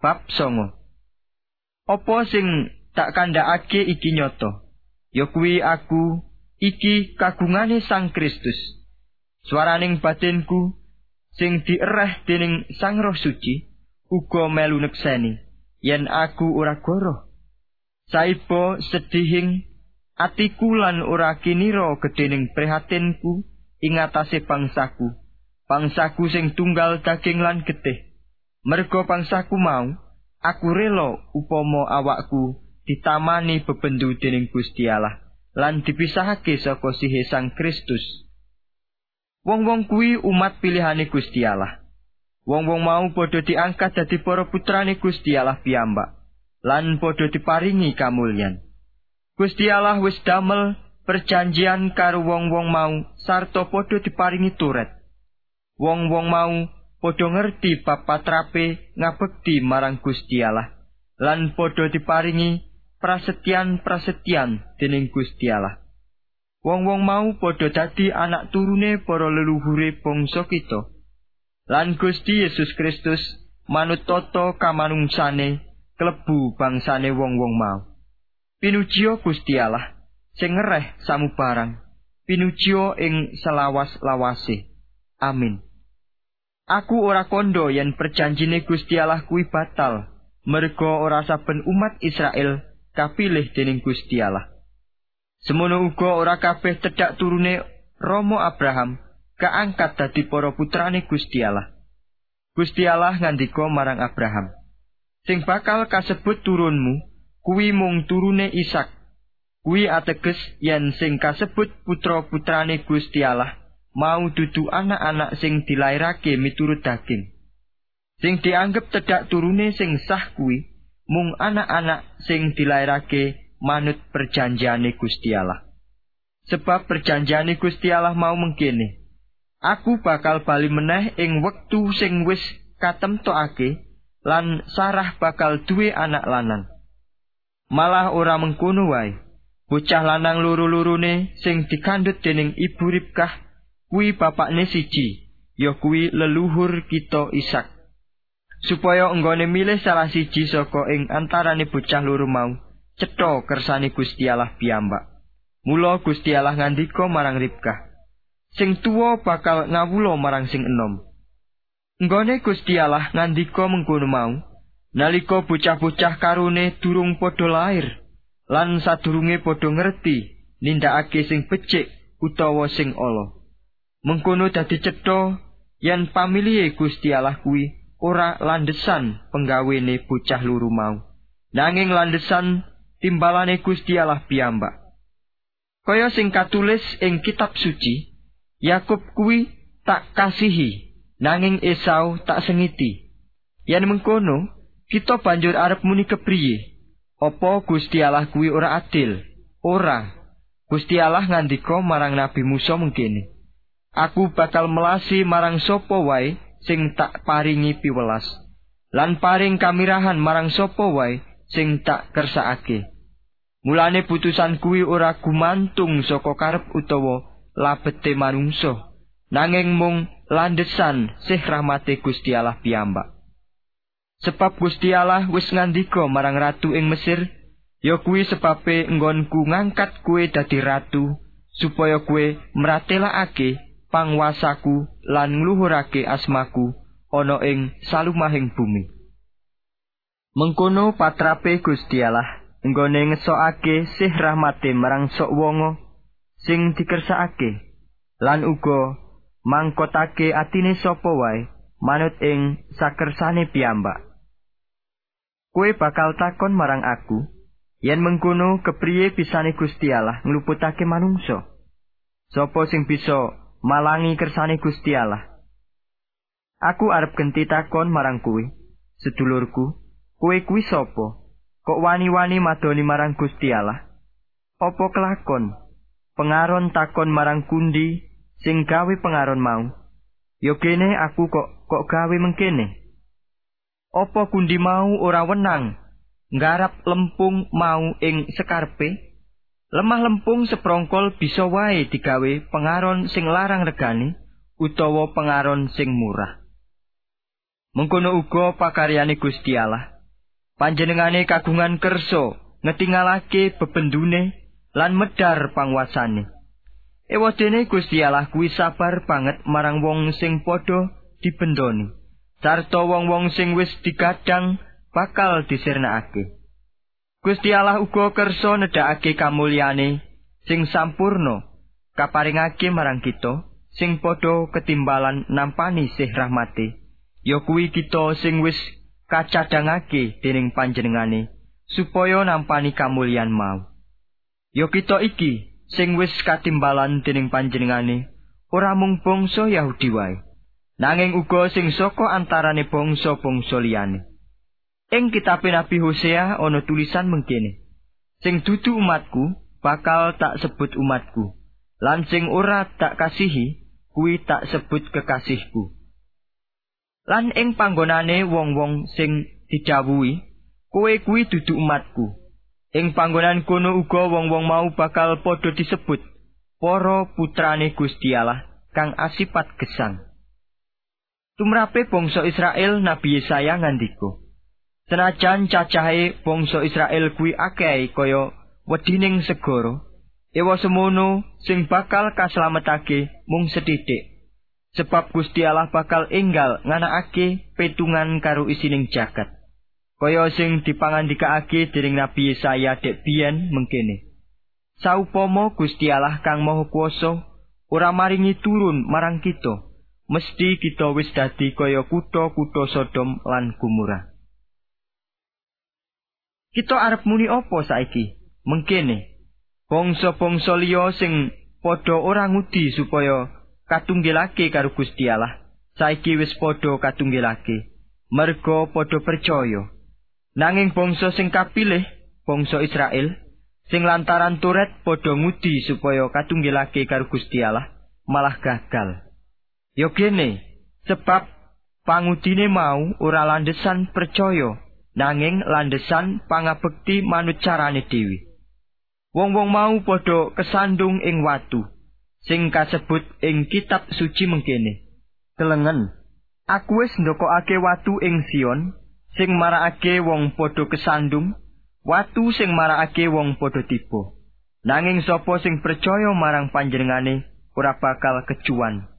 Bab 9. Apa sing tak kandhakake iki nyata, ya kuwi aku iki kagungane Sang Kristus. Swaraning batinku sing diereh dening Sang Roh Suci uga melu nekseni yen aku ora goroh. Saiba sedihing atiku lan ora kinira gedening prihatinku ing atase bangsaku sing tunggal daging lan getih. Merga bangsaku mau, aku rela upama awakku ditamani bebendu dening Gusti Allah lan dipisahake saka sihe Sang Kristus. Wong-wong kuwi umat pilihane Gusti Allah. Wong-wong mau padha diangkat dadi para putrane Gusti Allah piyambak lan padha diparingi kamulyan. Gusti Allah wis damel perjanjian karo wong-wong mau sarta padha diparingi turet. Wong-wong mau padha ngerti bab patrape ngabekti marang Gusti Allah lan padha diparingi prasetyan dening Gusti Allah. Wong-wong mau padha dadi anak turune para leluhure bangsa kita. Lan Gusti Yesus Kristus manut tata kamanungsane klebu bangsane wong-wong mau. Pinujiya Gusti Allah sing ngereh samubarang. Pinujiya ing selawas-lawase. Amin. Aku ora kandha yen perjanjine Gusti Allah kuwi batal, merga ora saben umat Israel kapilih dening Gusti Allah. Semono uga ora kabeh tedhak turune Rama Abraham kaangkat dadi para putrane Gusti Allah. Gusti Allah ngandika marang Abraham, "Sing bakal kasebut turunmu kuwi mung turune Ishak." Kuwi ateges yen sing kasebut putra-putrane Gusti Allah mau dudu anak-anak sing dilairake miturut daging. Sing dianggep tedhak turune sing sah kuwi mung anak-anak sing dilairake manut perjanjiane Gusti Allah. Sebab perjanjiane Gusti Allah mau mengkene, "Aku bakal bali meneh ing wektu sing wis katemtokake lan Sarah bakal duwe anak lanang." Malah ora mengkono wae. Bocah lanang loro-lorone sing dikandhut dening ibu Ribkah kuwi bapakne siji, ya kuwi leluhur kita Ishak. Supaya enggone milih salah siji saka ing antarane bocah loro mau, cetha kersane Gusti Allah piyambak. Mula Gusti Allah ngandika marang Ribkah, "Sing tuwa bakal ngawula marang sing enom." Enggone Gusti Allah ngandika mengkono mau, nalika bocah-bocah karone durung padha lair, lan sadurunge padha ngerti nindakake sing becik utawa sing ala. Mengkono dadi cetha yen pamilihe Gusti Allah kuwi ora landesan penggawene bocah loro mau, nanging landesan timbalane Gusti Allah piyambak. Kaya sing katulis ing kitab suci, Yakub kuwi tak kasihi, nanging Esau tak sengiti. Yen mengkono, kita banjur arep muni kepriye? Apa Gusti Allah kuwi ora adil? Ora. Gusti Allah ngandika marang Nabi Musa mengkene, "Aku bakal melasi marang sapa wae sing tak paringi piwelas, lan paring kamirahan marang sapa wae sing tak kersakake." Mulane putusan kuwi ora gumantung saka karep utawa labete manungsa, nanging mung landesan sih rahmate Gusti Allah piyambak. Sebab Gusti Allah wis ngandika marang ratu ing Mesir, ya kuwi sebabe enggonku ngangkat kowe dadi ratu, supaya kowe mratelakake pangwasaku lan ngluhurake asmaku ana ing salumahing bumi. Mengkono patrape Gusti Allah enggone ngesokake sih rahmate marang sok wonga sing dikersakake, lan uga mangkotake atine sapa wae manut ing sakersane piyambak. Kowe bakal takon marang aku, yen mengkono kepriye bisane Gusti Allah ngluputake manungsa? Sapa sing bisa malangi kersane Gusti Allah? Aku arep genti takon marang kowe, sedulurku, kowe kuwi sapa? Kok wani-wani madoni marang Gusti Allah? Apa kelakon? Pengaron takon marang kundi sing gawe pengaron mau. Yo kene aku kok gawe mengkene. Apa kundi mau ora wenang nggarap lempung mau ing sekarpe? Lemah lempung seprongkol bisa wae digawe pengaron sing larang regane utawa pengaron sing murah. Mengkono uga pakaryane Gusti Allah. Panjenengane kagungan kersa ngetingalake bebendune lan medhar panguwasane. Ewadene Gusti Allah kuwi sabar banget marang wong sing padha dibendoni, sarta wong-wong sing wis digadang bakal disirnakake. Gusti Allah uga kersa nedhakake kamulyane sing sampurna kaparingake marang kita sing padha ketimbalan nampani sih rahmate, ya kuwi kita sing wis kacadhangake dening panjenengane supaya nampani kamulyan mau. Ya kita iki sing wis katimbalan dening panjenengane ora mung bangsa Yahudi wae, nanging uga sing saka antarane bangsa-bangsa liyane. Ing kitab Nabi Hosea ana tulisan mengkene, sing dudu umatku bakal tak sebut umatku, lan sing ora tak kasihi kuwi tak sebut kekasihku. Lan ing panggonane wong-wong sing didhawuhi, kowe kuwi dudu umatku, ing panggonan kono uga wong-wong mau bakal padha disebut para putrane Gusti Allah kang asipat gesang. Tumrape bangsa Israel Nabi Yesaya ngandika, senajan cacahe bangsa Israel kuwi akeh kaya wedining segara, ewa semono sing bakal kaslametake mung sethithik, sebab Gusti Allah bakal enggal nganakake petungan karo isining jagat. Kaya sing dipangandikaake dening Nabi Yesaya dek biyen mengkene, saupama Gusti Allah kang Maha Kuwasa ora maringi turun marang kita, mesti kita wis dadi kaya kutha-kutha Sodom lan Gomora. Kita arep muni apa saiki? Mengkene, bangsa-bangsa liya sing padha ora ngudi supaya katunggilake karo Gusti Allah, saiki wis padha katunggilake, merga padha percaya. Nanging bangsa sing kapilih, bangsa Israel, sing lantaran Toret padha ngudi supaya katunggilake karo Gusti Allah, malah gagal. Ya kene, sebab pangudine mau ora landhesan percaya, nanging landhesan pangabekti manut carane dhewe. Wong-wong mau padha kesandung ing watu, sing kasebut ing kitab suci mengkene, kelengen, aku wis ndokokake watu ing Sion, sing marakake wong padha kesandung, watu sing marakake wong padha tiba. Nanging sapa sing percaya marang panjenengane ora bakal kecuwan.